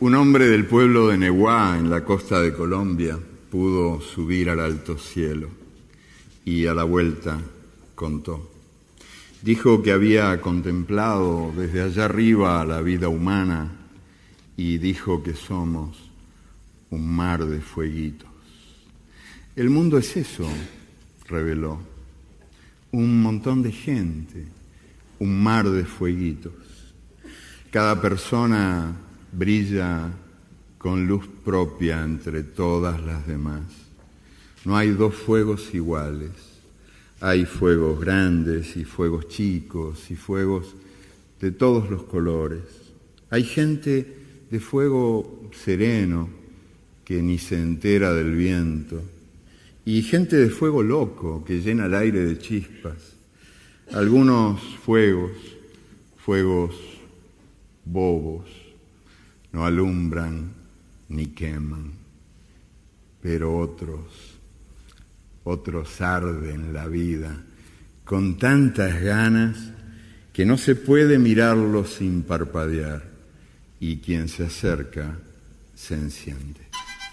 Un hombre del pueblo de Neguá, en la costa de Colombia, pudo subir al alto cielo y a la vuelta contó. Dijo que había contemplado desde allá arriba la vida humana y dijo que somos un mar de fueguitos. El mundo es eso, reveló, un montón de gente, un mar de fueguitos. Cada persona brilla con luz propia entre todas las demás. No hay dos fuegos iguales. Hay fuegos grandes y fuegos chicos y fuegos de todos los colores. Hay gente de fuego sereno que ni se entera del viento y gente de fuego loco que llena el aire de chispas. Algunos fuegos bobos, no alumbran ni queman, pero otros arden la vida con tantas ganas que no se puede mirarlos sin parpadear, y quien se acerca se enciende.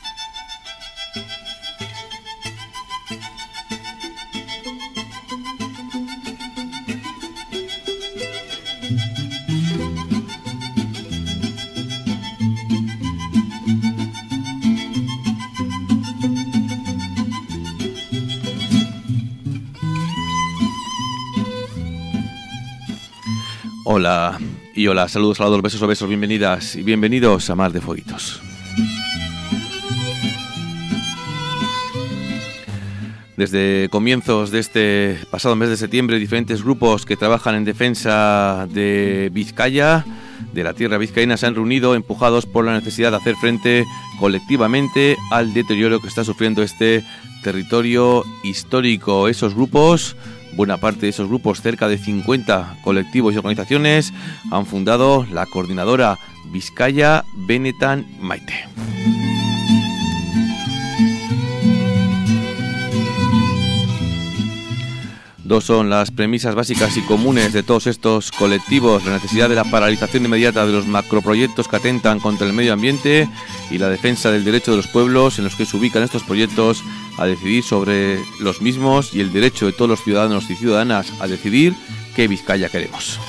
Hola y hola, saludos, besos, obesos, bienvenidas y bienvenidos a Mar de Fueguitos. Desde comienzos de este pasado mes de septiembre, diferentes grupos que trabajan en defensa de Vizcaya, de la tierra vizcaína, se han reunido empujados por la necesidad de hacer frente colectivamente al deterioro que está sufriendo este territorio histórico. Esos grupos, buena parte de esos grupos, cerca de 50 colectivos y organizaciones, han fundado la coordinadora Vizcaya Benetan Maite. Dos son las premisas básicas y comunes de todos estos colectivos: la necesidad de la paralización inmediata de los macroproyectos que atentan contra el medio ambiente y la defensa del derecho de los pueblos en los que se ubican estos proyectos a decidir sobre los mismos, y el derecho de todos los ciudadanos y ciudadanas a decidir qué Vizcaya queremos.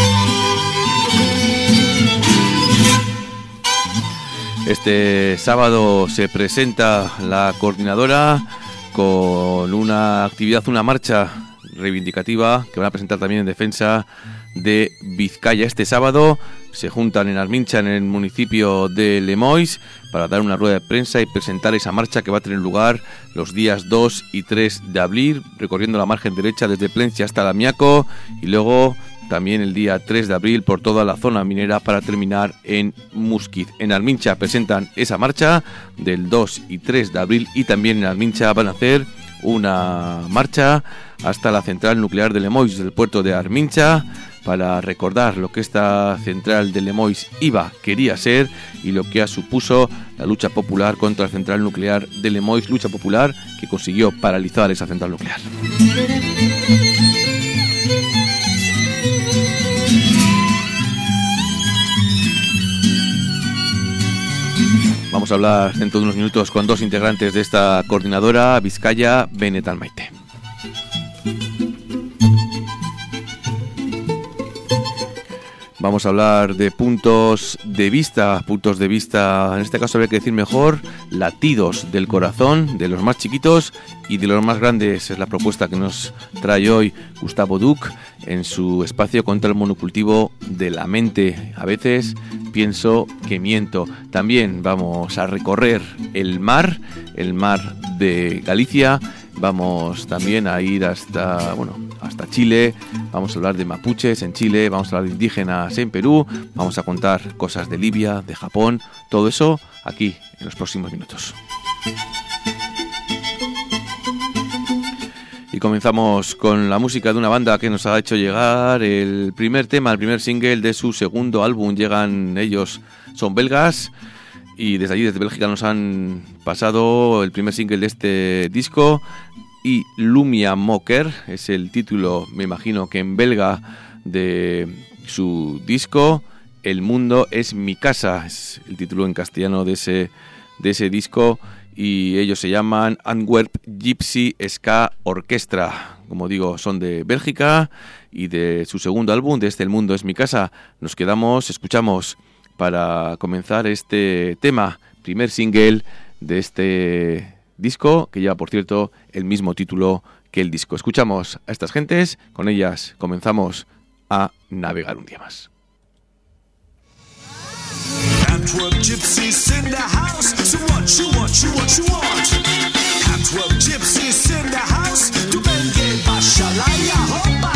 Este sábado se presenta la coordinadora con una actividad, una marcha reivindicativa que van a presentar también en defensa de Vizcaya. Este sábado se juntan en Armincha, en el municipio de Lemois, para dar una rueda de prensa y presentar esa marcha que va a tener lugar los días 2 y 3 de abril, recorriendo la margen derecha desde Plencia hasta Lamiaco, y luego también el día 3 de abril por toda la zona minera para terminar en Musquiz. En Armincha presentan esa marcha del 2 y 3 de abril, y también en Armincha van a hacer una marcha hasta la central nuclear de Lemois, del puerto de Armincha, para recordar lo que esta central de Lemois quería ser y lo que supuso la lucha popular contra la central nuclear de Lemois, lucha popular que consiguió paralizar esa central nuclear. Vamos a hablar dentro de unos minutos con dos integrantes de esta coordinadora Vizcaya Benetan Maite. Vamos a hablar de puntos de vista, en este caso habría que decir mejor, latidos del corazón, de los más chiquitos y de los más grandes. Es la propuesta que nos trae hoy Gustavo Duc en su espacio contra el monocultivo de la mente. A veces pienso que miento. También vamos a recorrer el mar de Galicia. Vamos también a ir hasta Chile, vamos a hablar de mapuches en Chile, vamos a hablar de indígenas en Perú, vamos a contar cosas de Libia, de Japón, todo eso aquí en los próximos minutos. Y comenzamos con la música de una banda que nos ha hecho llegar el primer single de su segundo álbum. Llegan ellos, son belgas, y desde allí, desde Bélgica, nos han pasado el primer single de este disco, y Lumia Moker es el título, me imagino que en belga, de su disco, El mundo es mi casa, es el título en castellano de ese disco, y ellos se llaman Antwerp Gypsy Ska Orchestra. Como digo, son de Bélgica, y de su segundo álbum, de El mundo es mi casa, escuchamos para comenzar este tema, primer single de este disco, que lleva, por cierto, el mismo título que el disco. Escuchamos a estas gentes, con ellas comenzamos a navegar un día más. Antwerp gypsies in the house, so what you want? Antwerp gypsies in the house, du Bengel Bashalaya Hoppa.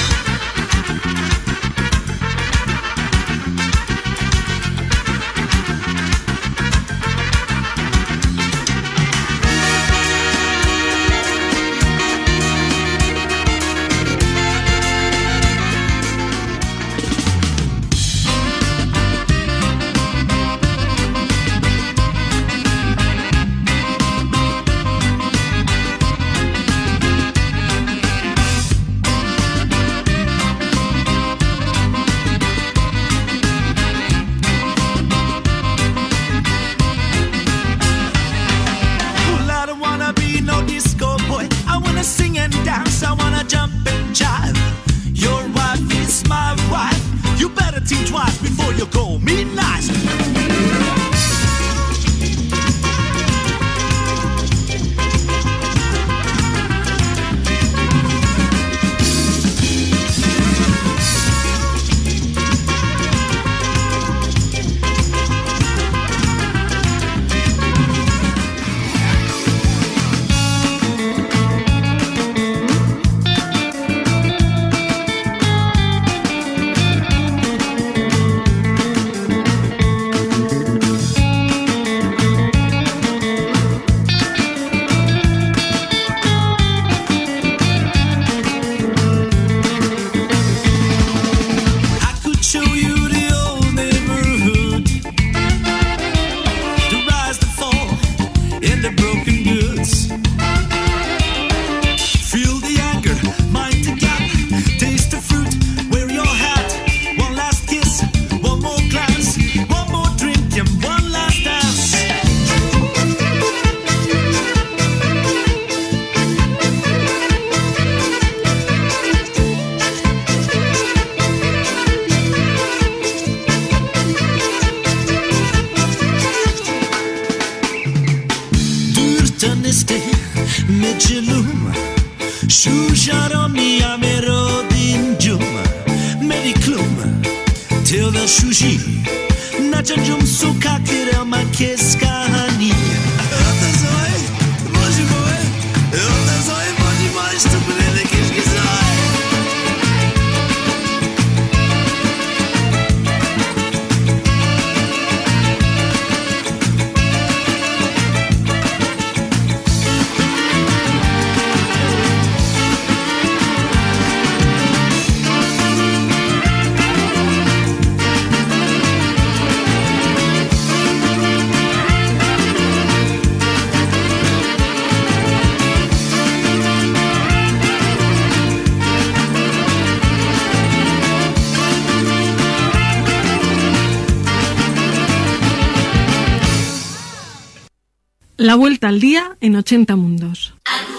La vuelta al día en 80 mundos.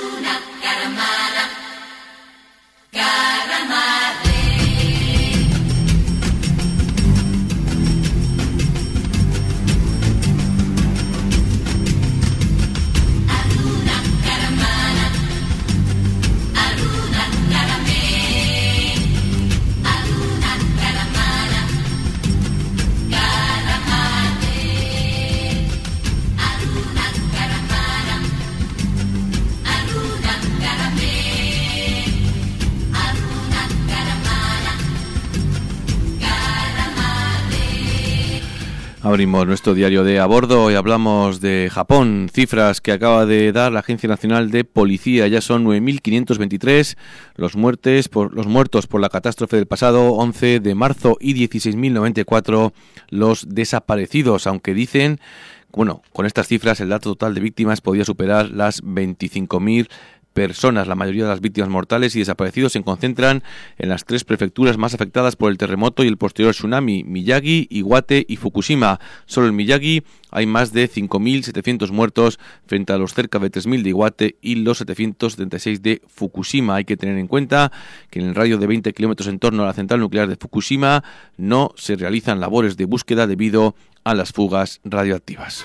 Abrimos nuestro diario de a bordo y hablamos de Japón. Cifras que acaba de dar la Agencia Nacional de Policía. Ya son 9.523 los muertos por la catástrofe del pasado 11 de marzo y 16.094 los desaparecidos, aunque dicen, bueno, con estas cifras el dato total de víctimas podía superar las 25.000 personas. La mayoría de las víctimas mortales y desaparecidos se concentran en las 3 prefecturas más afectadas por el terremoto y el posterior tsunami: Miyagi, Iwate y Fukushima. Solo en Miyagi hay más de 5.700 muertos frente a los cerca de 3.000 de Iwate y los 776 de Fukushima. Hay que tener en cuenta que en el radio de 20 kilómetros en torno a la central nuclear de Fukushima no se realizan labores de búsqueda debido a las fugas radioactivas.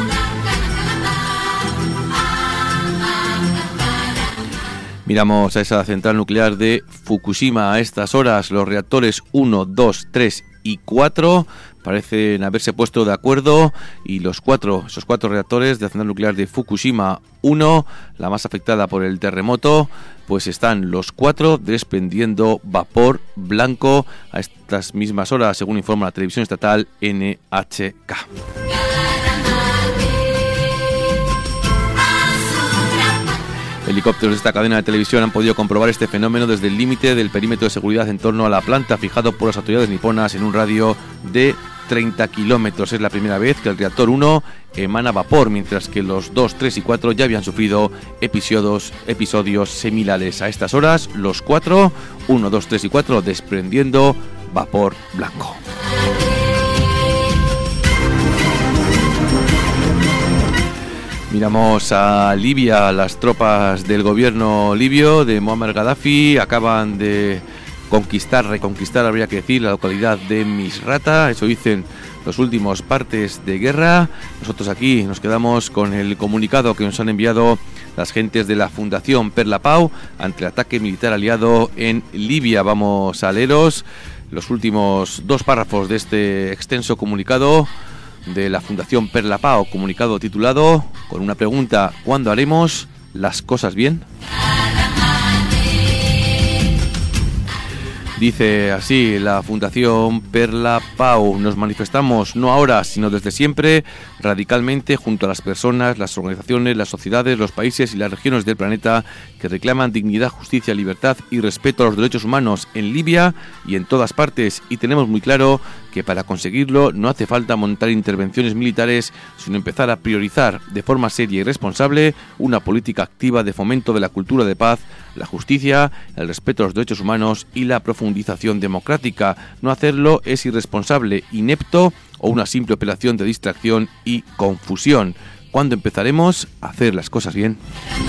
Miramos a esa central nuclear de Fukushima. A estas horas los reactores 1, 2, 3 y 4 parecen haberse puesto de acuerdo, y esos 4 reactores de la central nuclear de Fukushima 1, la más afectada por el terremoto, pues están los 4 desprendiendo vapor blanco a estas mismas horas, según informa la televisión estatal NHK. Helicópteros de esta cadena de televisión han podido comprobar este fenómeno desde el límite del perímetro de seguridad en torno a la planta fijado por las autoridades niponas en un radio de 30 kilómetros. Es la primera vez que el reactor 1 emana vapor, mientras que los 2, 3 y 4 ya habían sufrido episodios similares. A estas horas, los 4, 1, 2, 3 y 4 desprendiendo vapor blanco. Miramos a Libia. Las tropas del gobierno libio de Muammar Gaddafi acaban de reconquistar, habría que decir, la localidad de Misrata. Eso dicen los últimos partes de guerra. Nosotros aquí nos quedamos con el comunicado que nos han enviado las gentes de la Fundación Per la Pau ante el ataque militar aliado en Libia. Vamos a leeros los últimos 2 párrafos de este extenso comunicado de la Fundación Per la Pau, comunicado titulado con una pregunta: ¿cuándo haremos las cosas bien? Dice así la Fundación Per la Pau: nos manifestamos no ahora, sino desde siempre, radicalmente junto a las personas, las organizaciones, las sociedades, los países y las regiones del planeta que reclaman dignidad, justicia, libertad y respeto a los derechos humanos en Libia y en todas partes, y tenemos muy claro que para conseguirlo no hace falta montar intervenciones militares, sino empezar a priorizar de forma seria y responsable una política activa de fomento de la cultura de paz, la justicia, el respeto a los derechos humanos y la profundización democrática. No hacerlo es irresponsable, inepto o una simple operación de distracción y confusión. ¿Cuándo empezaremos a hacer las cosas bien?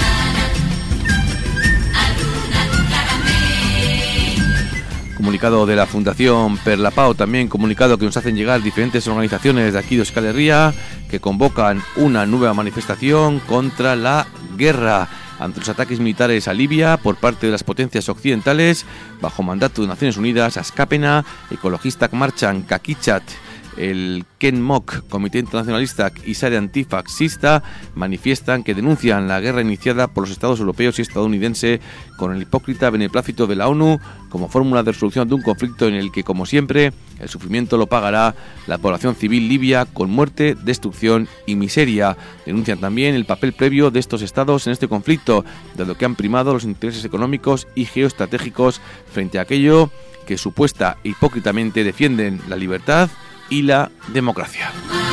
Comunicado de la Fundación Per la Pau, también comunicado que nos hacen llegar diferentes organizaciones de aquí de Euskal Herria que convocan una nueva manifestación contra la guerra ante los ataques militares a Libia por parte de las potencias occidentales. Bajo mandato de Naciones Unidas, Askapena, Ekologistak Martxan Kakichat, el KenMok, Comité Internacionalista y Sare Antifascista, manifiestan que denuncian la guerra iniciada por los Estados europeos y estadounidense con el hipócrita beneplácito de la ONU como fórmula de resolución de un conflicto en el que, como siempre, el sufrimiento lo pagará la población civil libia con muerte, destrucción y miseria. Denuncian también el papel previo de estos estados en este conflicto, dado que han primado los intereses económicos y geoestratégicos frente a aquello que supuesta e hipócritamente defienden la libertad y la democracia.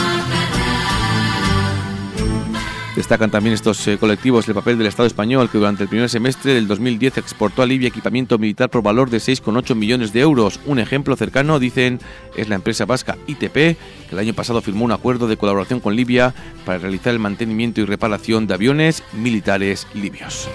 Destacan también estos colectivos el papel del Estado español, que durante el primer semestre del 2010 exportó a Libia equipamiento militar por valor de 6,8 millones de euros. Un ejemplo cercano, dicen, es la empresa vasca ITP, que el año pasado firmó un acuerdo de colaboración con Libia para realizar el mantenimiento y reparación de aviones militares libios.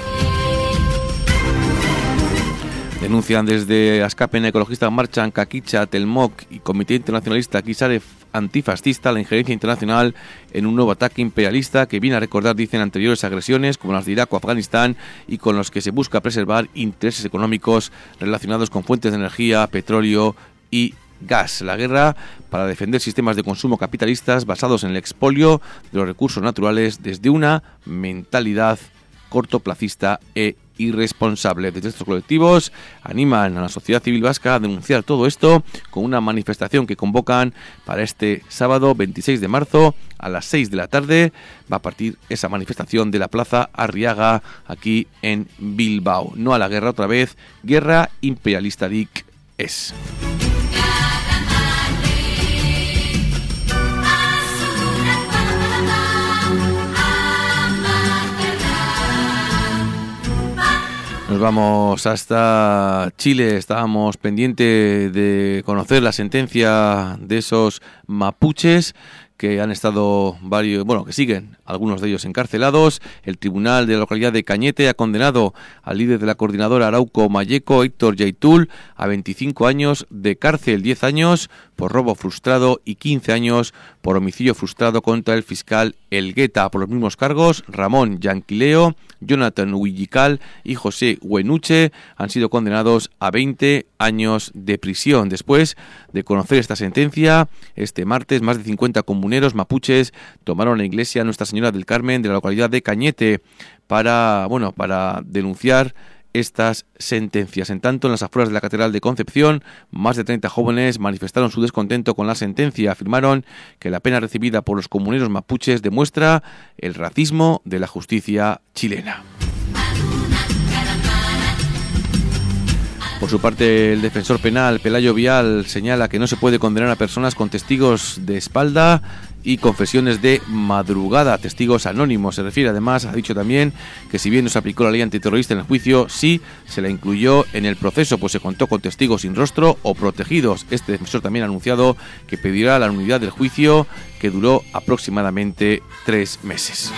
Denuncian desde Askapena, Ekologistak Martxan, Kakichat, el MOC y Comité Internacionalista Sare Antifascista la injerencia internacional en un nuevo ataque imperialista que viene a recordar, dicen, anteriores agresiones como las de Irak o Afganistán, y con los que se busca preservar intereses económicos relacionados con fuentes de energía, petróleo y gas. La guerra para defender sistemas de consumo capitalistas basados en el expolio de los recursos naturales desde una mentalidad cortoplacista e irresponsable. Desde estos colectivos animan a la sociedad civil vasca a denunciar todo esto con una manifestación que convocan para este sábado 26 de marzo a las 6 de la tarde. Va a partir esa manifestación de la Plaza Arriaga aquí en Bilbao. No a la guerra otra vez, guerra imperialistarik es. Nos vamos hasta Chile. Estábamos pendientes de conocer la sentencia de esos mapuches que han estado que siguen algunos de ellos encarcelados. El tribunal de la localidad de Cañete ha condenado al líder de la coordinadora Arauco Mayeco, Héctor Yaitul, a 25 años de cárcel, 10 años por robo frustrado y 15 años por homicidio frustrado contra el fiscal Elgueta. Por los mismos cargos, Ramón Yanquileo, Jonathan Huillical y José Huenuche han sido condenados a 20 años de prisión. Después de conocer esta sentencia, este martes más de 50 comuneros mapuches tomaron la iglesia Nuestra Señora del Carmen de la localidad de Cañete para denunciar estas sentencias. En tanto, en las afueras de la Catedral de Concepción, más de 30 jóvenes manifestaron su descontento con la sentencia. Afirmaron que la pena recibida por los comuneros mapuches demuestra el racismo de la justicia chilena. Por su parte, el defensor penal Pelayo Vial señala que no se puede condenar a personas con testigos de espalda y confesiones de madrugada, testigos anónimos. Se refiere además, ha dicho también, que si bien no se aplicó la ley antiterrorista en el juicio, sí se la incluyó en el proceso, pues se contó con testigos sin rostro o protegidos. Este defensor también ha anunciado que pedirá la nulidad del juicio, que duró aproximadamente 3 meses.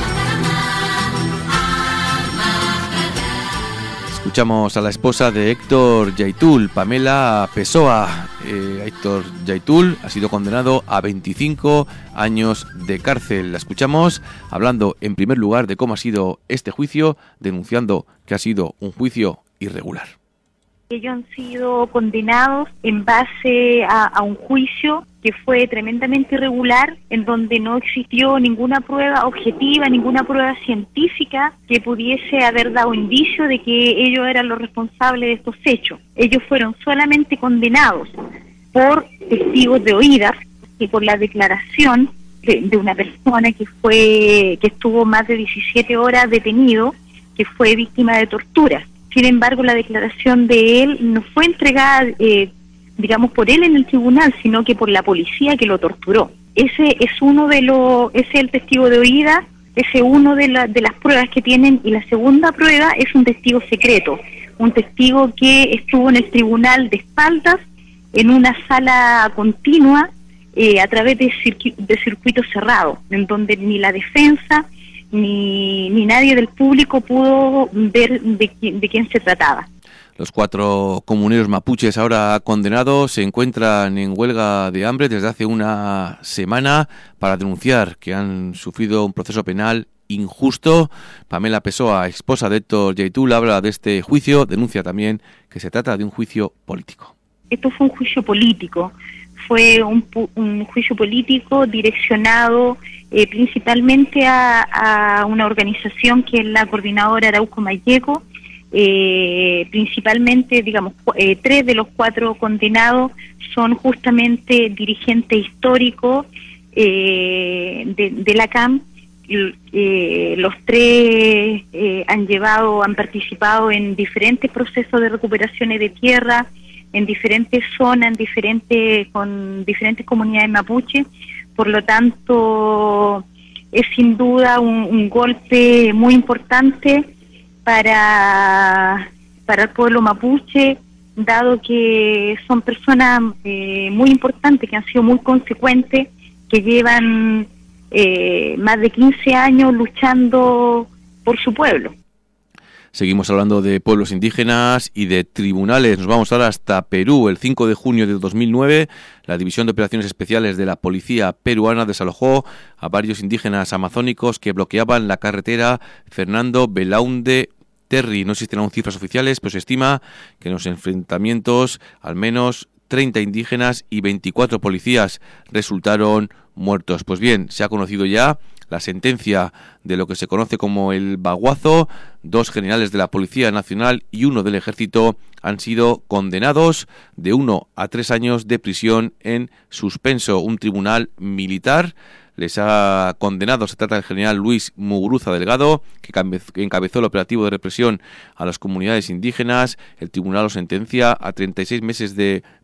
Escuchamos a la esposa de Héctor Yaitul, Pamela Pessoa. Héctor Yaitul ha sido condenado a 25 años de cárcel. La escuchamos hablando en primer lugar de cómo ha sido este juicio, denunciando que ha sido un juicio irregular. Ellos han sido condenados en base a un juicio que fue tremendamente irregular, en donde no existió ninguna prueba objetiva, ninguna prueba científica que pudiese haber dado indicio de que ellos eran los responsables de estos hechos. Ellos fueron solamente condenados por testigos de oídas y por la declaración de una persona que estuvo más de 17 horas detenido, que fue víctima de torturas. Sin embargo, la declaración de él no fue entregada, por él en el tribunal, sino que por la policía que lo torturó. Ese es el testigo de oída, ese es uno de las pruebas que tienen, y la segunda prueba es un testigo secreto, un testigo que estuvo en el tribunal de espaldas, en una sala continua, a través de circuito cerrado, en donde ni la defensa ni nadie del público pudo ver de quién se trataba. Los 4 comuneros mapuches ahora condenados se encuentran en huelga de hambre desde hace una semana para denunciar que han sufrido un proceso penal injusto. Pamela Pessoa, esposa de Héctor Yaitul, habla de este juicio, denuncia también que se trata de un juicio político. Esto fue un juicio político, fue un juicio político direccionado principalmente a una organización que es la Coordinadora Arauco Mayeco. Principalmente, 3 de los 4 condenados son justamente dirigentes históricos de la CAM. Los 3 han participado en diferentes procesos de recuperaciones de tierra, en diferentes zonas, con diferentes comunidades mapuche. Por lo tanto, es sin duda un golpe muy importante para el pueblo mapuche, dado que son personas muy importantes, que han sido muy consecuentes, que llevan más de 15 años luchando por su pueblo. Seguimos hablando de pueblos indígenas y de tribunales. Nos vamos ahora hasta Perú. El 5 de junio de 2009, la División de Operaciones Especiales de la Policía Peruana desalojó a varios indígenas amazónicos que bloqueaban la carretera Fernando Belaúnde Terry. No existen aún cifras oficiales, pero se estima que en los enfrentamientos al menos 30 indígenas y 24 policías resultaron muertos. Pues bien, se ha conocido ya la sentencia de lo que se conoce como el baguazo. 2 generales de la Policía Nacional y 1 del Ejército han sido condenados de 1 a 3 años de prisión en suspenso. Un tribunal militar les ha condenado. Se trata del general Luis Muguruza Delgado, que encabezó el operativo de represión a las comunidades indígenas. El tribunal lo sentencia a 36 meses de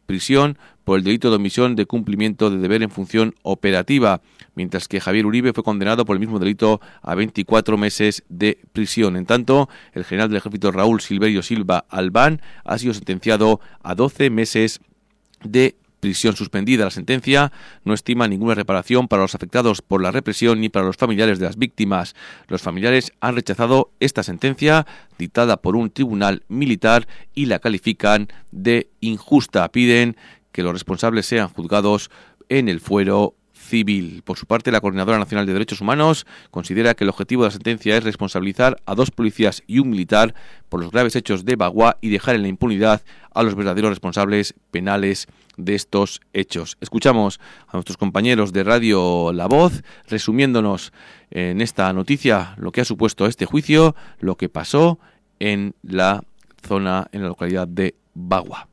prisión por el delito de omisión de cumplimiento de deber en función operativa, mientras que Javier Uribe fue condenado por el mismo delito a 24 meses de prisión. En tanto, el general del Ejército Raúl Silverio Silva Albán ha sido sentenciado a 12 meses de prisión. Suspendida la sentencia, no estima ninguna reparación para los afectados por la represión ni para los familiares de las víctimas. Los familiares han rechazado esta sentencia dictada por un tribunal militar y la califican de injusta. Piden que los responsables sean juzgados en el fuero civil. Por su parte, la Coordinadora Nacional de Derechos Humanos considera que el objetivo de la sentencia es responsabilizar a 2 policías y un militar por los graves hechos de Bagua y dejar en la impunidad a los verdaderos responsables penales de estos hechos. Escuchamos a nuestros compañeros de Radio La Voz resumiéndonos en esta noticia lo que ha supuesto este juicio, lo que pasó en la zona, en la localidad de Bagua.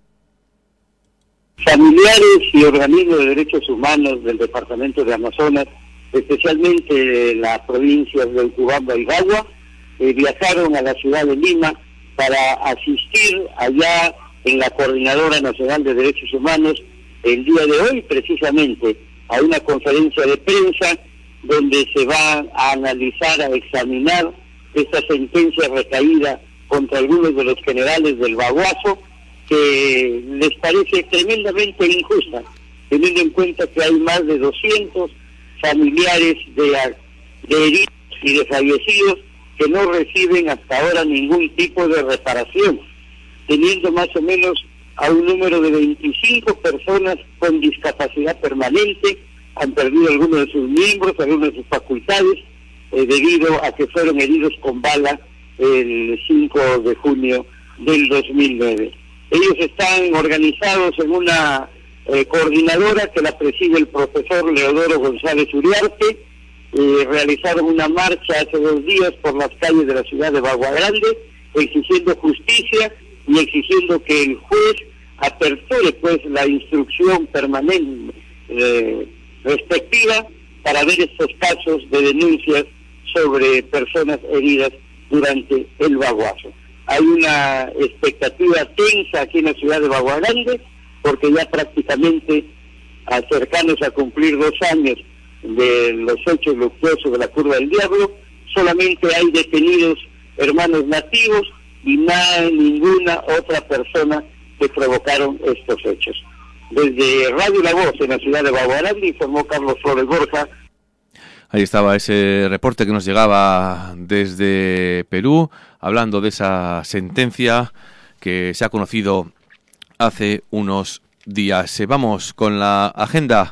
Familiares y organismos de derechos humanos del departamento de Amazonas, especialmente de las provincias de Utubamba y Bagua, viajaron a la ciudad de Lima para asistir allá en la Coordinadora Nacional de Derechos Humanos el día de hoy, precisamente, a una conferencia de prensa donde se va a analizar, a examinar esta sentencia recaída contra algunos de los generales del Baguazo, que les parece tremendamente injusta, teniendo en cuenta que hay más de 200 familiares de heridos y de fallecidos que no reciben hasta ahora ningún tipo de reparación, teniendo más o menos a un número de 25 personas con discapacidad permanente, han perdido algunos de sus miembros, algunas de sus facultades, debido a que fueron heridos con bala el 5 de junio del 2009. Ellos están organizados en una coordinadora que la preside el profesor Leodoro González Uriarte. Realizaron una marcha hace 2 días por las calles de la ciudad de Bagua Grande, exigiendo justicia y exigiendo que el juez aperture pues la instrucción permanente respectiva para ver estos casos de denuncias sobre personas heridas durante el Baguazo. Hay una expectativa tensa aquí en la ciudad de Bagua Grande, porque ya prácticamente cercanos a cumplir 2 años de los hechos luctuosos de la Curva del Diablo, solamente hay detenidos hermanos nativos y ninguna otra persona que provocaron estos hechos. Desde Radio La Voz en la ciudad de Bagua Grande informó Carlos Flores Borja. Ahí estaba ese reporte que nos llegaba desde Perú, hablando de esa sentencia que se ha conocido hace unos días. Vamos con la agenda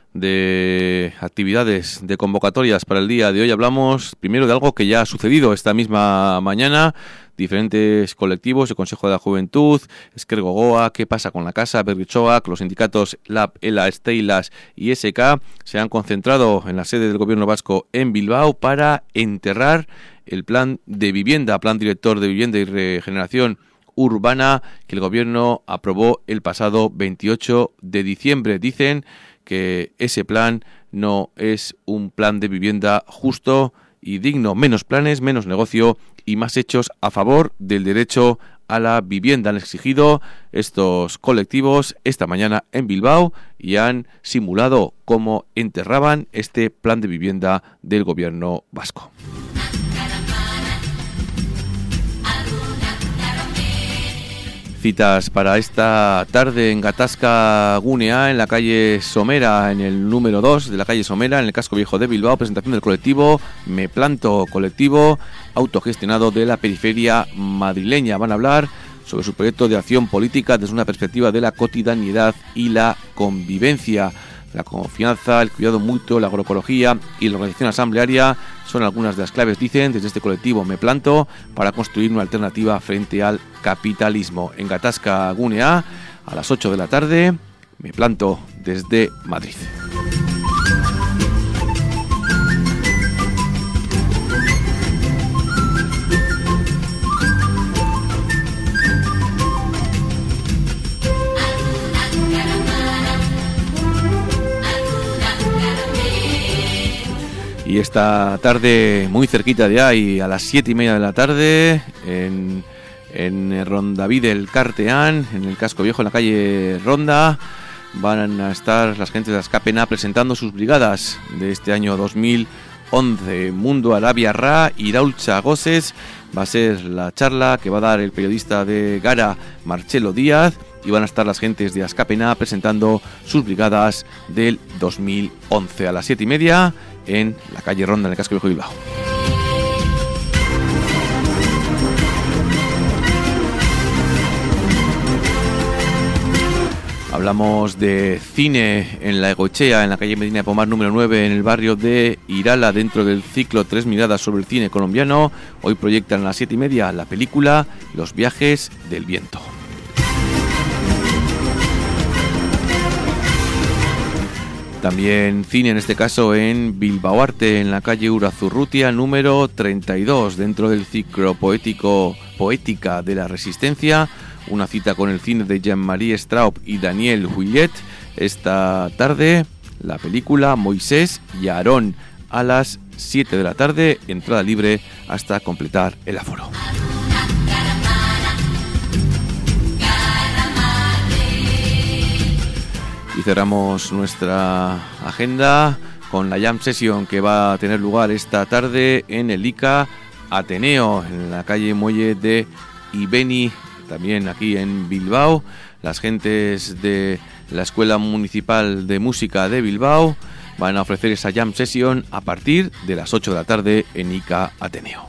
de actividades, de convocatorias para el día de hoy. Hablamos primero de algo que ya ha sucedido esta misma mañana. Diferentes colectivos, el Consejo de la Juventud, Esquerra Gogoa, ¿Qué pasa con la casa?, Berrichoac, los sindicatos LAB, ELA, Esteilas y SK se han concentrado en la sede del Gobierno vasco en Bilbao para enterrar el plan de vivienda, plan director de vivienda y regeneración urbana que el Gobierno aprobó el pasado 28 de diciembre. Dicen que ese plan no es un plan de vivienda justo y digno. Menos planes, menos negocio y más hechos a favor del derecho a la vivienda. Han exigido estos colectivos esta mañana en Bilbao y han simulado cómo enterraban este plan de vivienda del Gobierno vasco. Citas para esta tarde en Gatazka Gunea, en la calle Somera, en el número 2 de la calle Somera, en el casco viejo de Bilbao. Presentación del colectivo Me Planto, colectivo autogestionado de la periferia madrileña. Van a hablar sobre su proyecto de acción política desde una perspectiva de la cotidianidad y la convivencia. La confianza, el cuidado mutuo, la agroecología y la organización asamblearia son algunas de las claves, dicen, desde este colectivo Me Planto, para construir una alternativa frente al capitalismo. En Gatazka Gunea, a las 8 de la tarde, Me Planto desde Madrid. Y esta tarde, muy cerquita de ahí, a las 7:30 de la tarde, en En Rondavide el Carteán, en el Casco Viejo, en la calle Ronda, van a estar las gentes de Azkapena presentando sus brigadas de este año 2011. Mundo Arabia Ra, Iraultza Goses, va a ser la charla que va a dar el periodista de Gara, Marcelo Díaz, y van a estar las gentes de Azkapena presentando sus brigadas del 2011 a las 7:30 en la calle Ronda, en el Casco Viejo de Bilbao. Hablamos de cine en la Egochea, en la calle Medina de Pomar número 9, en el barrio de Irala, dentro del ciclo 3 miradas sobre el cine colombiano. Hoy proyectan a las 7:30 la película Los viajes del viento. También cine, en este caso en Bilbao Arte, en la calle Urazurrutia número 32, dentro del ciclo Poética de la Resistencia. Una cita con el cine de Jean-Marie Straub y Daniel Huillet. Esta tarde, la película Moisés y Aarón, a las 7 de la tarde, entrada libre hasta completar el aforo. Y cerramos nuestra agenda con la Jam Session que va a tener lugar esta tarde en el ICA Ateneo, en la calle Muelle de Ibeni, también aquí en Bilbao. Las gentes de la Escuela Municipal de Música de Bilbao van a ofrecer esa Jam Session a partir de las 8 de la tarde en ICA Ateneo.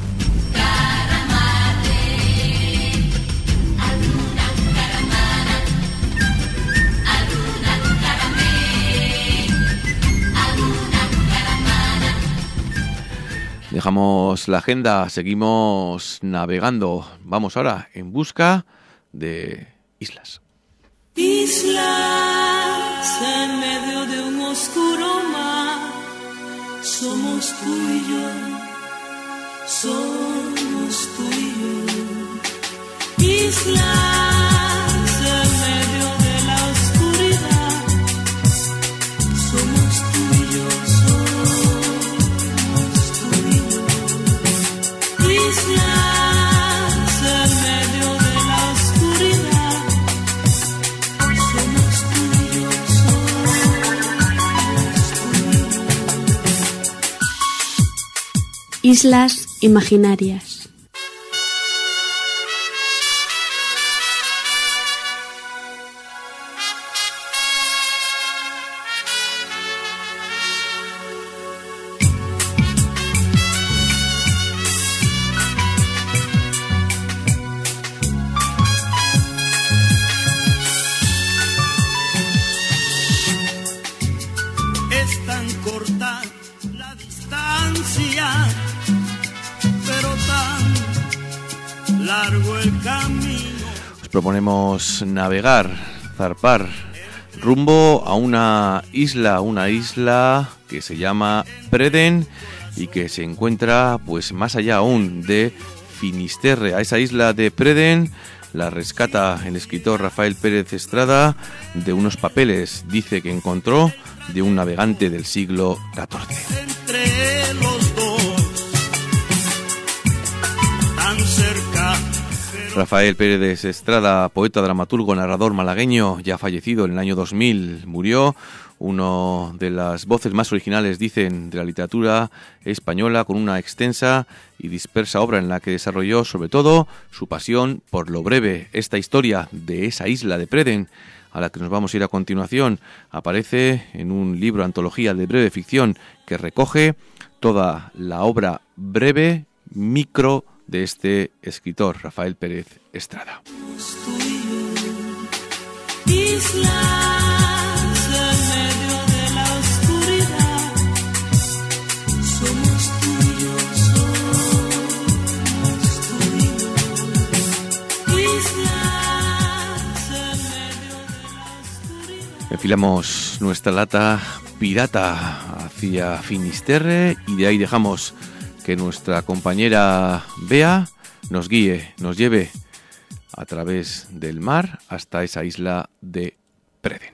Dejamos la agenda, seguimos navegando. Vamos ahora en busca de islas. Islas en medio de un oscuro mar, somos tú y yo, somos tú y yo. Islas en medio de la oscuridad, somos tú y yo, islas en medio de la oscuridad, somos tú y yo, Islas imaginarias. Proponemos navegar, zarpar rumbo a una isla que se llama Preden y que se encuentra pues más allá aún de Finisterre. A esa isla de Preden la rescata el escritor Rafael Pérez Estrada de unos papeles, dice que encontró, de un navegante del siglo XIV. entre los dos, tan cerca. Rafael Pérez Estrada, poeta, dramaturgo, narrador malagueño, ya fallecido en el año 2000, murió. Uno de las voces más originales, dicen, de la literatura española, con una extensa y dispersa obra en la que desarrolló sobre todo su pasión por lo breve. Esta historia de esa isla de Preden, a la que nos vamos a ir a continuación, aparece en un libro antología de breve ficción que recoge toda la obra breve, micro, de este escritor, Rafael Pérez Estrada. Islas en medio de la oscuridad, somos tú y yo, somos tú y yo. Islas en medio de la oscuridad. Enfilamos nuestra lata pirata hacia Finisterre y de ahí dejamos que nuestra compañera Bea nos guíe, nos lleve a través del mar hasta esa isla de Preden.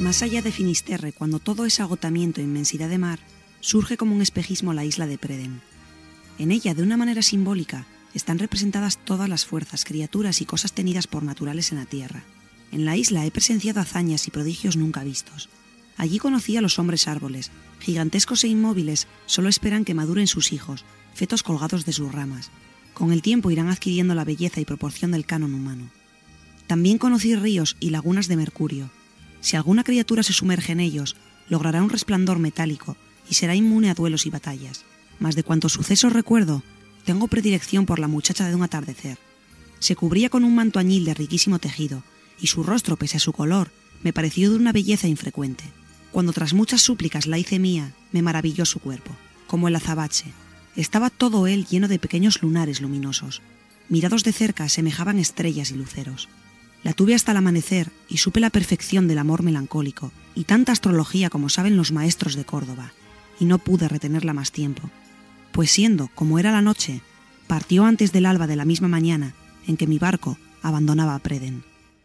Más allá de Finisterre, cuando todo es agotamiento e inmensidad de mar, surge como un espejismo la isla de Preden. En ella, de una manera simbólica, están representadas todas las fuerzas, criaturas y cosas tenidas por naturales en la tierra. En la isla he presenciado hazañas y prodigios nunca vistos. Allí conocí a los hombres árboles, gigantescos e inmóviles, solo esperan que maduren sus hijos, fetos colgados de sus ramas. Con el tiempo irán adquiriendo la belleza y proporción del canon humano. También conocí ríos y lagunas de mercurio. Si alguna criatura se sumerge en ellos, logrará un resplandor metálico y será inmune a duelos y batallas. Mas de cuantos sucesos recuerdo, tengo predilección por la muchacha de un atardecer. Se cubría con un manto añil de riquísimo tejido, y su rostro, pese a su color, me pareció de una belleza infrecuente. Cuando tras muchas súplicas la hice mía, me maravilló su cuerpo, como el azabache. Estaba todo él lleno de pequeños lunares luminosos. Mirados de cerca semejaban estrellas y luceros. La tuve hasta el amanecer y supe la perfección del amor melancólico y tanta astrología como saben los maestros de Córdoba, y no pude retenerla más tiempo, pues siendo como era la noche, partió antes del alba de la misma mañana en que mi barco abandonaba Preden.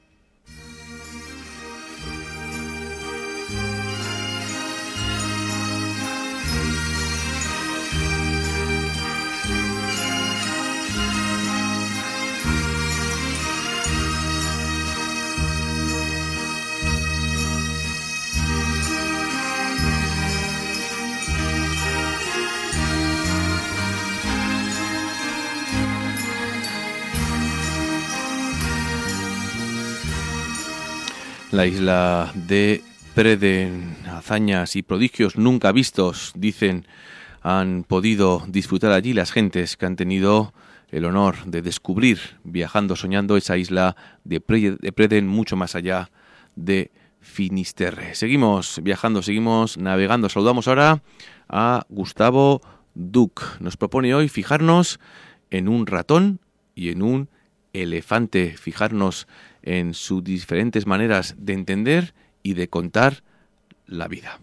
La isla de Preden, hazañas y prodigios nunca vistos, dicen, han podido disfrutar allí las gentes que han tenido el honor de descubrir, viajando, soñando, esa isla de Preden, mucho más allá de Finisterre. Seguimos viajando, seguimos navegando. Saludamos ahora a Gustavo Duc. Nos propone hoy fijarnos en un ratón y en un elefante, fijarnos en sus diferentes maneras de entender y de contar la vida.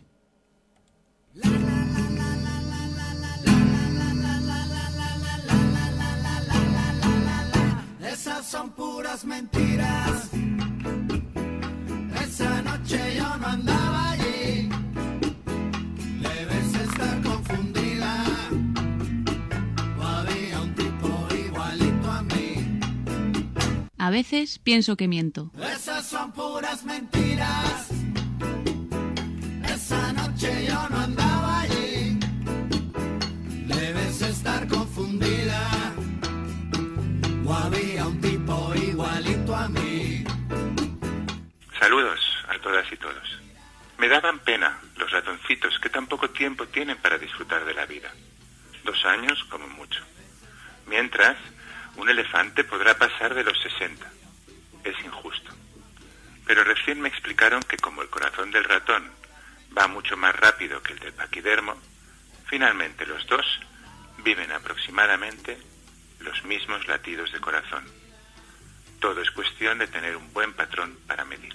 Esas son puras mentiras. Esa noche yo no andaba allí. Debes estar confundida. O había un tipo igualito a mí. A veces pienso que miento. Esas son puras mentiras. Esa noche yo no andaba allí. Debes estar confundida. O había un tipo igualito a mí. Saludos a todas y todos. Me daban pena los ratoncitos que tan poco tiempo tienen para disfrutar de la vida. 2 años como mucho. Mientras, un elefante podrá pasar de los 60. Es injusto. Pero recién me explicaron que como el corazón del ratón va mucho más rápido que el del paquidermo, finalmente los dos viven aproximadamente los mismos latidos de corazón. Todo es cuestión de tener un buen patrón para medir.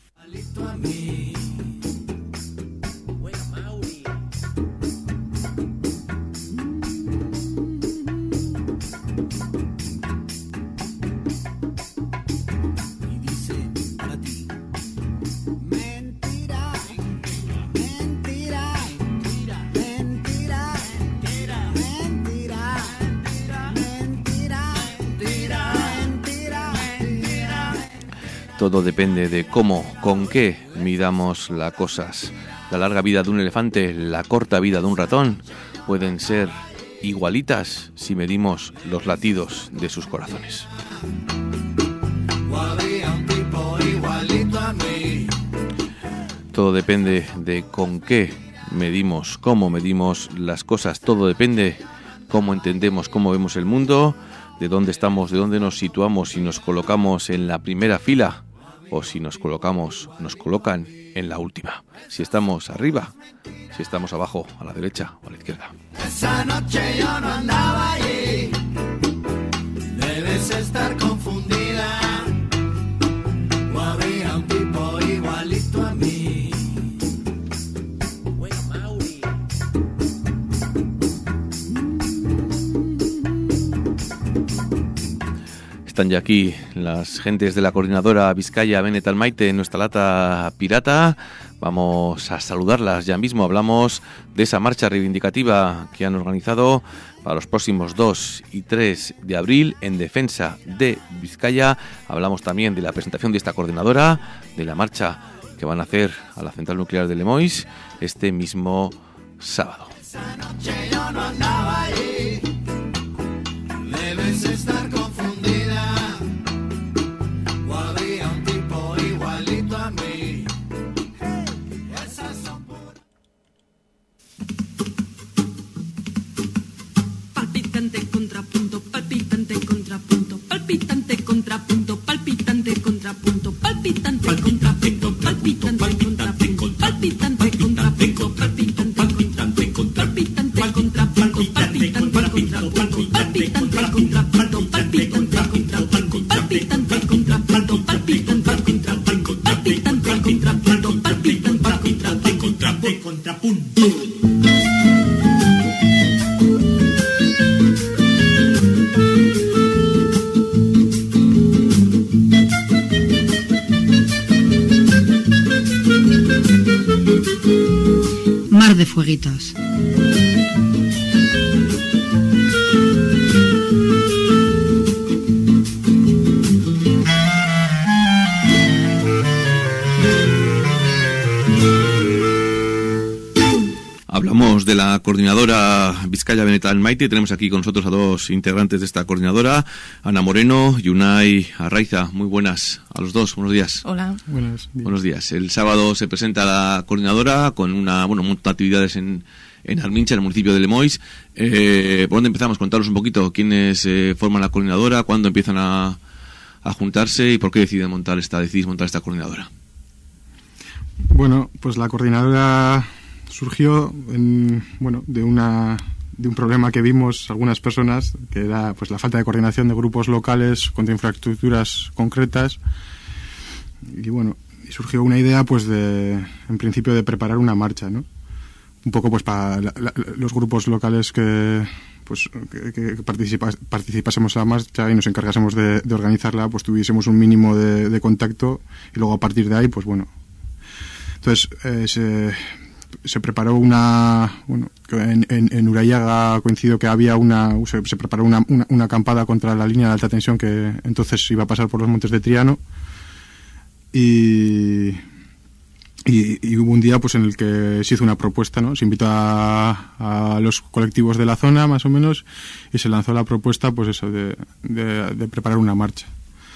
Todo depende de cómo, con qué midamos las cosas. La larga vida de un elefante, la corta vida de un ratón, pueden ser igualitas si medimos los latidos de sus corazones. Todo depende de con qué medimos, cómo medimos las cosas. Todo depende cómo entendemos, cómo vemos el mundo, de dónde estamos, de dónde nos situamos, si nos colocamos en la primera fila o si nos colocan en la última. Si estamos arriba, si estamos abajo, a la derecha o a la izquierda. Esa noche yo no andaba allí. Debes estar confundida. O había un tipo igualito a mí. Están ya aquí las gentes de la coordinadora Bizkaia Benetan Maite en nuestra lata pirata. Vamos a saludarlas ya mismo. Hablamos de esa marcha reivindicativa que han organizado para los próximos 2 y 3 de abril en defensa de Bizkaia. Hablamos también de la presentación de esta coordinadora, de la marcha que van a hacer a la central nuclear de Lemoiz este mismo sábado. Esa noche yo no andaba allí, debes estar confundida, o había un tipo igualito a mí. Esas son puras. Palpitante contrapunto, palpitante contrapunto, palpitante contrapunto, palpitante contrapunto, palpitante contrapunto, palpitante contrapunto, palpitante contrapunto, palpitante Mar de fueguitos. Hablamos de la coordinadora Bizkaia Benetan Maite. Tenemos aquí con nosotros a dos integrantes de esta coordinadora, Ana Moreno y Unai Arraiza. Muy buenas a los dos, buenos días. Hola. Buenos días. El sábado se presenta la coordinadora con un montón de actividades en Armincha, en el municipio de Lemoiz. ¿Por dónde empezamos? Contaros un poquito quiénes forman la coordinadora, cuándo empiezan a juntarse y por qué decidís montar esta coordinadora. Bueno, pues la coordinadora surgió de un problema que vimos algunas personas, que era pues la falta de coordinación de grupos locales contra infraestructuras concretas, y surgió una idea pues en principio de preparar una marcha, ¿no? Un poco pues para los grupos locales que participásemos en la marcha y nos encargásemos de organizarla, pues tuviésemos un mínimo de contacto, y luego a partir de ahí pues entonces se preparó en Urayaga coincidió que había se preparó una acampada contra la línea de alta tensión que entonces iba a pasar por los Montes de Triano, y hubo un día pues en el que se hizo una propuesta, ¿no? Se invitó a los colectivos de la zona más o menos, y se lanzó la propuesta pues eso de preparar una marcha.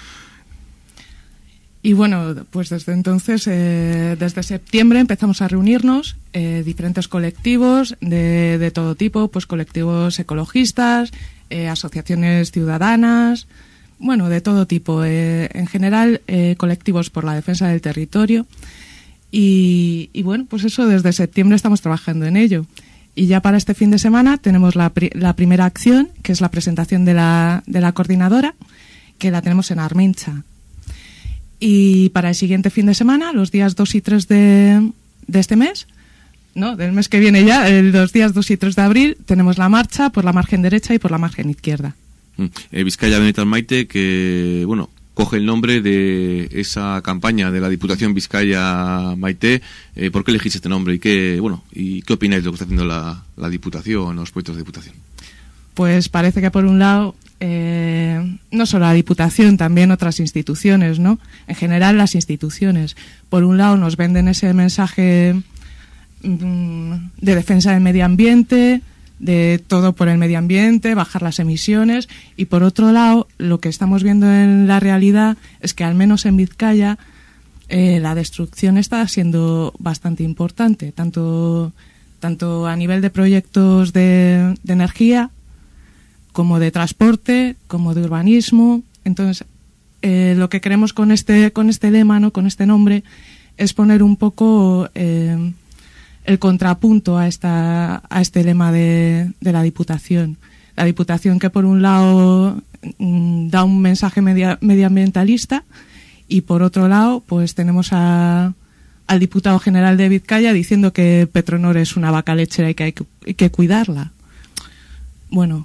Y pues desde entonces, desde septiembre empezamos a reunirnos, diferentes colectivos de todo tipo, pues colectivos ecologistas, asociaciones ciudadanas, de todo tipo, en general colectivos por la defensa del territorio. Y pues eso, desde septiembre estamos trabajando en ello. Y ya para este fin de semana tenemos la primera acción, que es la presentación de la coordinadora, que la tenemos en Armincha. Y para el siguiente fin de semana, los días 2 y 3 de este mes, del mes que viene ya, los días 2 y 3 de abril, tenemos la marcha por la margen derecha y por la margen izquierda. Bizkaia Benetan Maite, que coge el nombre de esa campaña de la Diputación Bizkaia Maite. ¿Por qué elegís este nombre? ¿Y qué opináis de lo que está haciendo la Diputación, los proyectos de Diputación? Pues parece que por un lado, no solo la Diputación, también otras instituciones, ¿no? En general las instituciones, por un lado nos venden ese mensaje de defensa del medio ambiente, de todo por el medio ambiente, bajar las emisiones, y por otro lado lo que estamos viendo en la realidad es que al menos en Bizkaia la destrucción está siendo bastante importante, tanto a nivel de proyectos de energía, como de transporte, como de urbanismo. Entonces, lo que queremos con este lema, ¿no? Con este nombre, es poner un poco el contrapunto a este lema de la Diputación. La Diputación, que por un lado da un mensaje medioambientalista, y por otro lado pues tenemos al diputado general de Bizkaia diciendo que Petronor es una vaca lechera y que hay que cuidarla.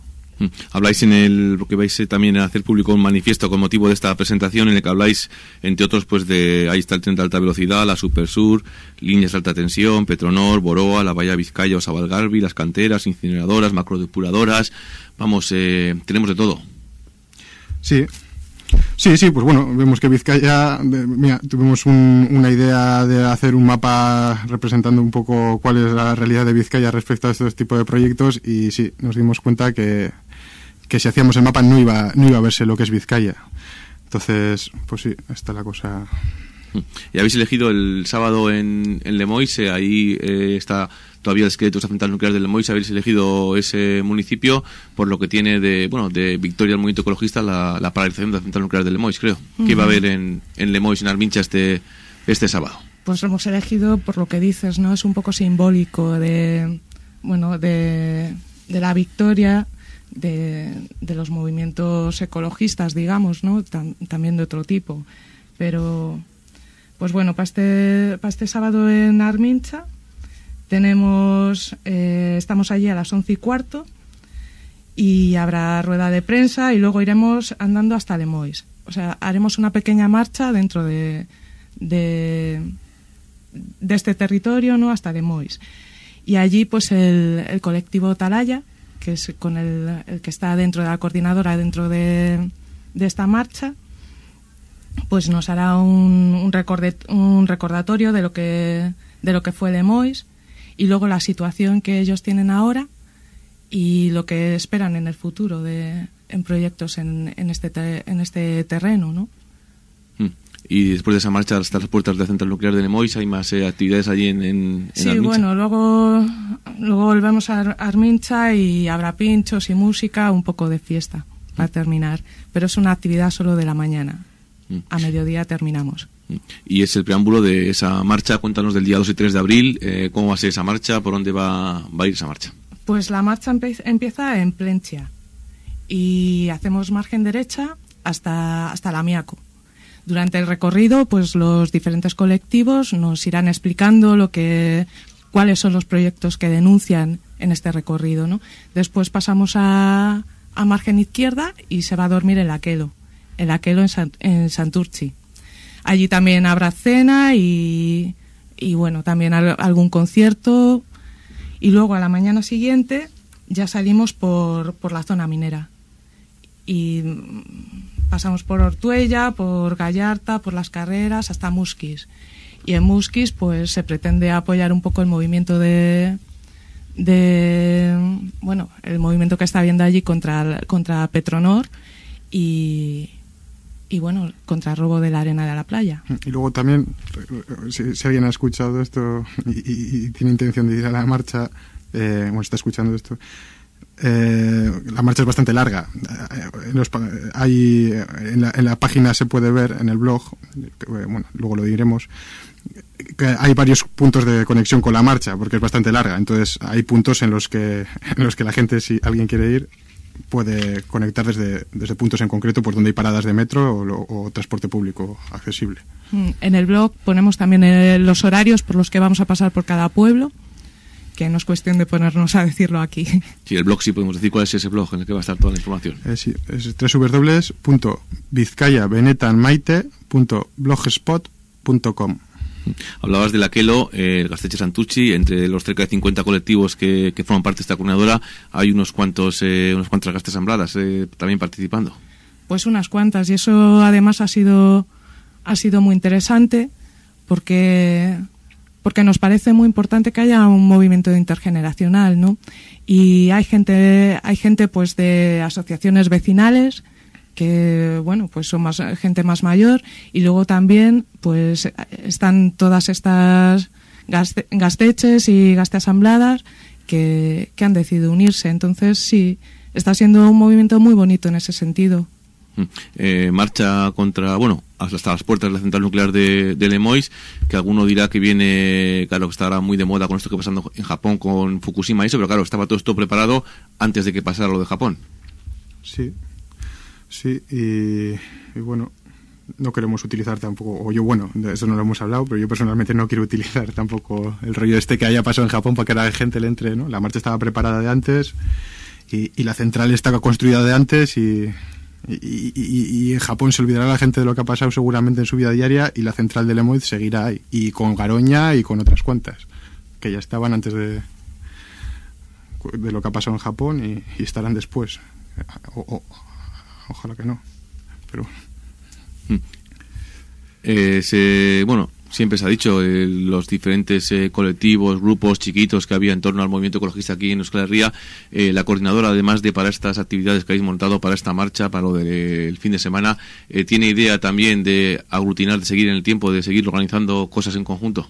Habláis porque vais también a hacer público un manifiesto con motivo de esta presentación en el que habláis, entre otros, pues ahí está el tren de alta velocidad, la Supersur, líneas de alta tensión, Petronor, Boroa, la Bahía Vizcaya, Osavalgarbi, las canteras, incineradoras, macrodepuradoras, vamos, tenemos de todo. Sí, pues bueno, vemos que Vizcaya, tuvimos una idea de hacer un mapa representando un poco cuál es la realidad de Vizcaya respecto a estos tipos de proyectos, y sí, nos dimos cuenta que si hacíamos el mapa no iba a verse lo que es Vizcaya. Entonces, pues sí, está la cosa. Y habéis elegido el sábado en Lemois, ahí está todavía el esqueleto de la central nuclear de Lemois, habéis elegido ese municipio por lo que tiene de victoria al movimiento ecologista la paralización de la central nuclear de Lemois, creo. ¿Qué iba a haber en Lemois, en Armincha, este sábado? Pues lo hemos elegido por lo que dices, ¿no? Es un poco simbólico de la victoria de los movimientos ecologistas, digamos, ¿no? También de otro tipo. Pero, pues bueno, para este sábado en Armincha estamos allí a las 11:15 y habrá rueda de prensa y luego iremos andando hasta Lemois. O sea, haremos una pequeña marcha dentro de este territorio, ¿no? Hasta Lemois. Y allí, pues el colectivo Atalaya, que es con el que está dentro de la coordinadora, dentro de esta marcha, pues nos hará un recordatorio de lo que fue Lemois, y luego la situación que ellos tienen ahora y lo que esperan en el futuro en proyectos en este terreno, ¿no? Y después de esa marcha hasta las puertas de la central nuclear de Lemois, ¿hay más actividades allí en Sí, Armincha? Bueno, luego volvemos a Armincha y habrá pinchos y música, un poco de fiesta para terminar, pero es una actividad solo de la mañana. A mediodía terminamos. Y es el preámbulo de esa marcha. Cuéntanos del día 2 y 3 de abril, cómo va a ser esa marcha, por dónde va a ir esa marcha. Pues la marcha empieza en Plentzia y hacemos margen derecha hasta Lamiaco. Durante el recorrido, pues los diferentes colectivos nos irán explicando cuáles son los proyectos que denuncian en este recorrido, ¿no? Después pasamos a margen izquierda y se va a dormir en Aquelo en Santurtzi. Allí también habrá cena y bueno, también algún concierto, y luego a la mañana siguiente ya salimos por la zona minera y pasamos por Ortuella, por Gallarta, por Las Carreras hasta Musquis, y en Musquis pues se pretende apoyar un poco el movimiento el movimiento que está habiendo allí contra Petronor y bueno, contra el robo de la arena de la playa. Y luego también, si alguien ha escuchado esto y tiene intención de ir a la marcha, está escuchando esto, la marcha es bastante larga. En la página se puede ver, en el blog, luego lo diremos, que hay varios puntos de conexión con la marcha, porque es bastante larga. Entonces hay puntos en los que la gente, si alguien quiere ir, puede conectar desde puntos en concreto, por donde hay paradas de metro o transporte público accesible. En el blog ponemos también los horarios por los que vamos a pasar por cada pueblo, que no es cuestión de ponernos a decirlo aquí. Sí, el blog sí podemos decir cuál es ese blog en el que va a estar toda la información. Sí, es www.vizcayabenetanmaite.blogspot.com. Hablabas del Aquelo, el Gaztetxe Santurtzi. Entre los cerca de 50 colectivos que forman parte de esta coordinadora hay unas cuantas gaztes asambladas también participando. Pues unas cuantas, y eso además ha sido muy interesante porque nos parece muy importante que haya un movimiento intergeneracional, ¿no? Y hay gente pues de asociaciones vecinales que, bueno, pues son gente más mayor, y luego también pues están todas estas gasteches y gastasambladas que han decidido unirse. Entonces sí, está siendo un movimiento muy bonito en ese sentido. Marcha hasta las puertas de la central nuclear de Lemois, que alguno dirá que viene, claro, que estará muy de moda con esto que está pasando en Japón con Fukushima y eso, pero claro, estaba todo esto preparado antes de que pasara lo de Japón. Sí, y bueno, no queremos utilizar tampoco, o yo, bueno, de eso no lo hemos hablado, pero yo personalmente no quiero utilizar tampoco el rollo que haya pasado en Japón para que la gente le entre, ¿no? La marcha estaba preparada de antes y la central está construida de antes y en Japón se olvidará la gente de lo que ha pasado seguramente en su vida diaria, y la central de Lemoiz seguirá ahí, y con Garoña y con otras cuantas que ya estaban antes de lo que ha pasado en Japón y estarán después. Ojalá que no, pero bueno, siempre se ha dicho, los diferentes colectivos, grupos chiquitos que había en torno al movimiento ecologista aquí en Euskal Herria, la coordinadora, además de para estas actividades que habéis montado, para esta marcha, para lo del fin de semana, ¿tiene idea también de aglutinar, de seguir en el tiempo, de seguir organizando cosas en conjunto?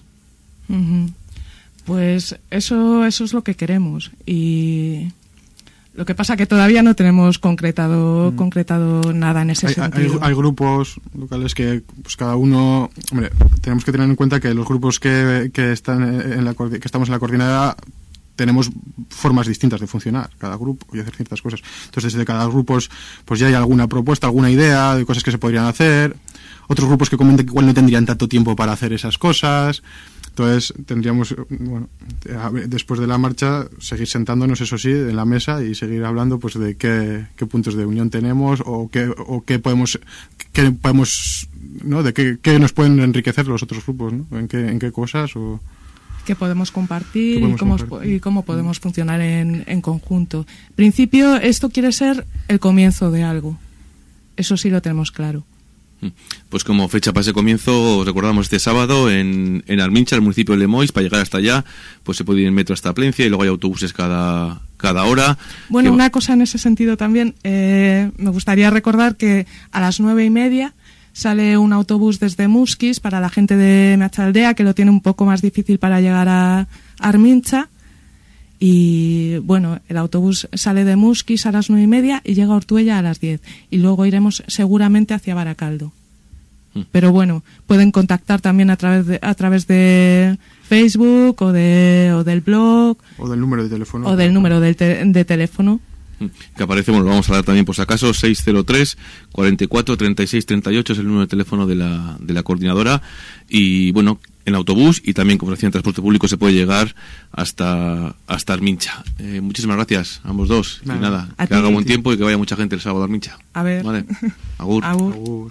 Pues eso es lo que queremos, y lo que pasa que todavía no tenemos concretado nada en ese sentido. Hay grupos locales que, pues cada uno, hombre, tenemos que tener en cuenta que los grupos que están que estamos en la coordinadora tenemos formas distintas de funcionar, cada grupo, y hacer ciertas cosas. Entonces, desde cada grupo pues ya hay alguna propuesta, alguna idea de cosas que se podrían hacer. Otros grupos que comentan que igual no tendrían tanto tiempo para hacer esas cosas. Entonces tendríamos, bueno, después de la marcha, seguir sentándonos, eso sí, en la mesa, y seguir hablando pues de qué puntos de unión tenemos, o qué podemos, ¿no? De qué nos pueden enriquecer los otros grupos, ¿no? En qué cosas, o qué podemos compartir, y cómo podemos funcionar en conjunto. En principio, esto quiere ser el comienzo de algo. Eso sí lo tenemos claro. Pues como fecha para ese comienzo, recordamos este sábado en Armincha, el municipio de Lemoiz. Para llegar hasta allá, pues se puede ir en metro hasta Plencia, y luego hay autobuses cada hora. Bueno, una cosa en ese sentido también, me gustaría recordar que a las 9:30 sale un autobús desde Muskis para la gente de Meatzaldea, que lo tiene un poco más difícil para llegar a Armincha. Y bueno, el autobús sale de Muskis a las 9:30 y llega a Ortuella a las 10, y luego iremos seguramente hacia Baracaldo. Pero bueno, pueden contactar también a través de Facebook o del blog, o del número de teléfono, de teléfono que aparece. Bueno, lo vamos a dar también por si acaso. 603 44 36 38 es el número de teléfono de la coordinadora. Y bueno, en autobús y también, como decía, en transporte público se puede llegar hasta Armincha. Muchísimas gracias a ambos dos. Y nada, que haga buen tiempo y que vaya mucha gente el sábado a Armincha. A ver. Vale. Agur. Agur.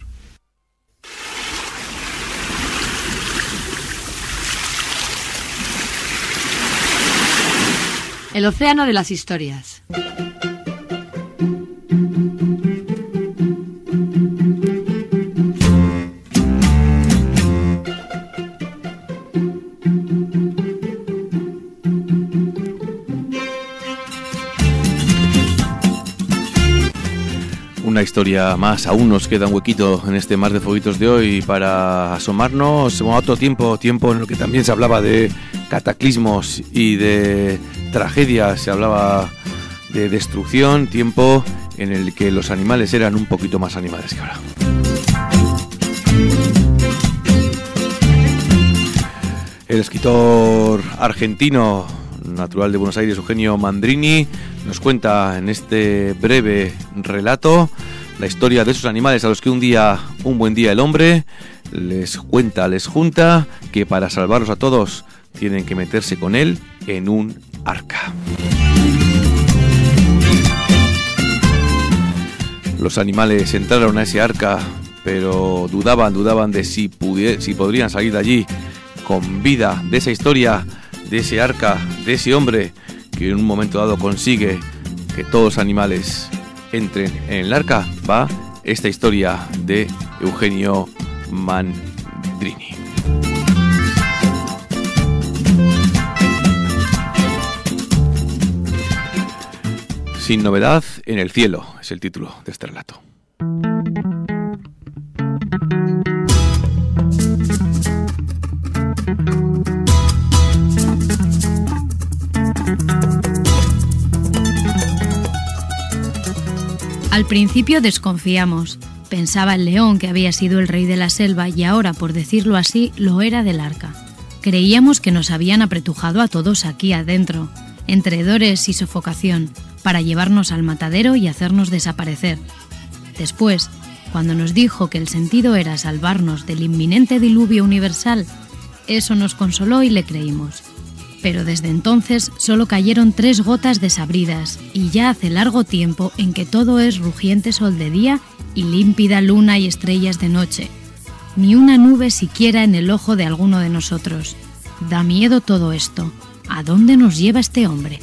El océano de las historias. Una historia más, aún nos queda un huequito en este Mar de Fueguitos de hoy para asomarnos a otro tiempo en el que también se hablaba de cataclismos y de tragedias, se hablaba de destrucción, tiempo en el que los animales eran un poquito más animales que ahora. El escritor argentino, natural de Buenos Aires, Eugenio Mandrini, nos cuenta en este breve relato la historia de esos animales a los que un buen día el hombre les junta que para salvarlos a todos tienen que meterse con él en un arca. Los animales entraron a ese arca, pero dudaban de si podrían salir de allí con vida, de esa historia, de ese arca, de ese hombre que en un momento dado consigue que todos los animales entren en el arca. Va esta historia de Eugenio Mandrini. Sin novedad en el cielo es el título de este relato. Al principio desconfiamos. Pensaba el león que había sido el rey de la selva y ahora, por decirlo así, lo era del arca. Creíamos que nos habían apretujado a todos aquí adentro, entre hedores y sofocación, para llevarnos al matadero y hacernos desaparecer. Después, cuando nos dijo que el sentido era salvarnos del inminente diluvio universal, eso nos consoló y le creímos. Pero desde entonces solo cayeron 3 gotas desabridas, y ya hace largo tiempo en que todo es rugiente sol de día y límpida luna y estrellas de noche. Ni una nube siquiera en el ojo de alguno de nosotros. Da miedo todo esto. ¿A dónde nos lleva este hombre?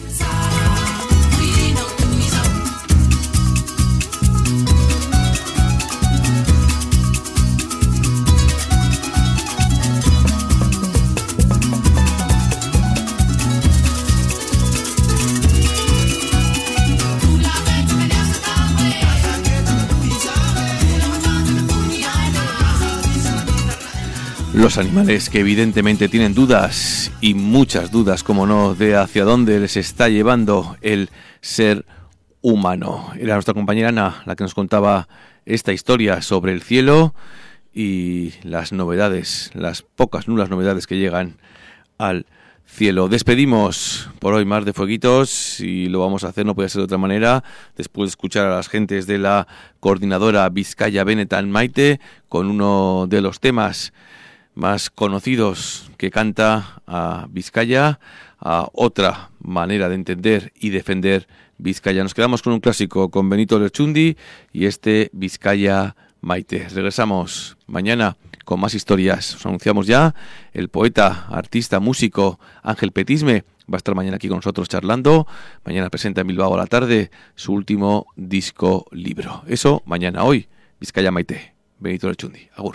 Los animales que evidentemente tienen dudas, y muchas dudas, como no, de hacia dónde les está llevando el ser humano. Era nuestra compañera Ana la que nos contaba esta historia sobre el cielo y las novedades, las pocas nulas novedades que llegan al cielo. Despedimos por hoy Mar de Fueguitos, y lo vamos a hacer, no puede ser de otra manera, después de escuchar a las gentes de la coordinadora Bizkaia Benetan Maite con uno de los temas más conocidos que canta a Bizkaia, a otra manera de entender y defender Bizkaia. Nos quedamos con un clásico, con Benito Lerchundi y este Bizkaia Maite. Regresamos mañana con más historias. Os anunciamos ya, el poeta, artista, músico Ángel Petisme va a estar mañana aquí con nosotros charlando. Mañana presenta en Bilbao a la tarde su último disco libro. Eso mañana. Hoy Bizkaia Maite, Benito Lerchundi. Agur.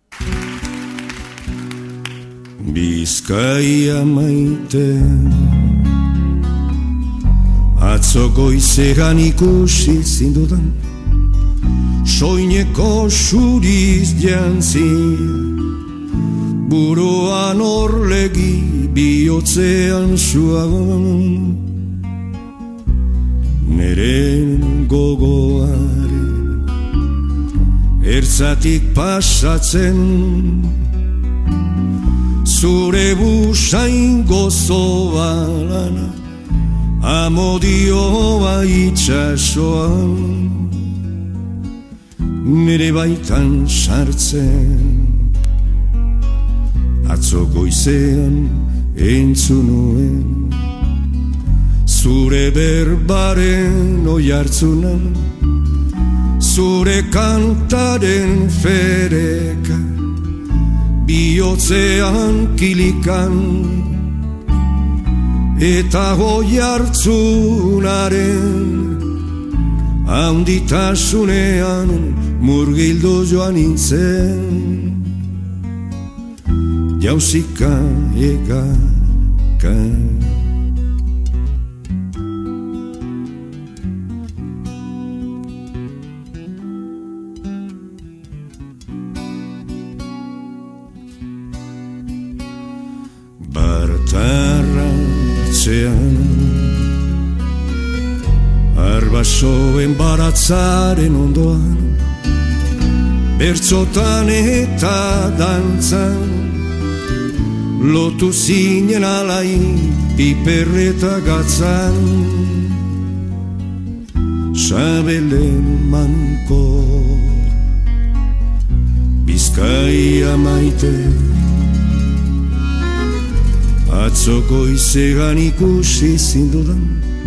Bizkaia maite, atzo goizean ikusi zindudan, soineko suriz jantzi, buruan orlegi bihotzean suagon, neren gogoaren ertzatik pasatzen, zure busain gozo balana, amodioa itxasoan, nire baitan sartzen. Atzo goizean entzunuen, zure berbaren oihartzunan, zure kantaren fereka, bihotzean kilikan, eta oihartzunaren handitasunean murgildu joan nintzen, jauzika egaka. Arbasoen baratzaren ondoan, bertzotan eta dantzan, lotu zinen alain piperreta gatzan, sabelen mankor, Bizkaia maite, atzo goizean ikusi zindudan,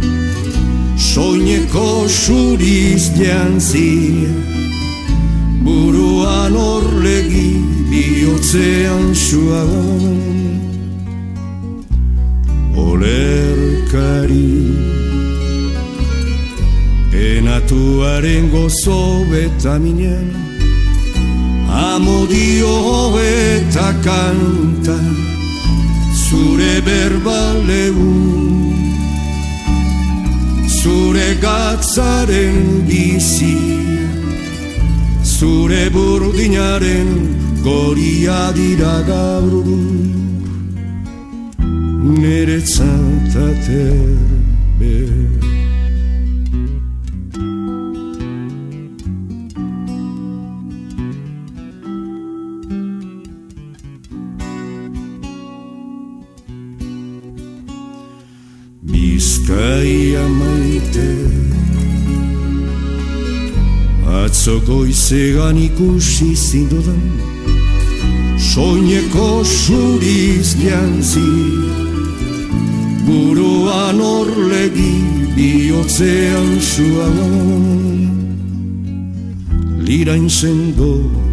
soineko suriz jantzi, buruan orlegi bihotzean suagon, olerkari penatuaren gozo betaminen, amodio eta kanta, zure berbaleu, zure gatzaren bizi, zure burdinaren goria dira gaur, niretzat aterbe. Bizkaia maite, atzo goizean ikusi zindudan, soineko suriz jantzi, buruan orlegi bihotzean zuan lirain sendo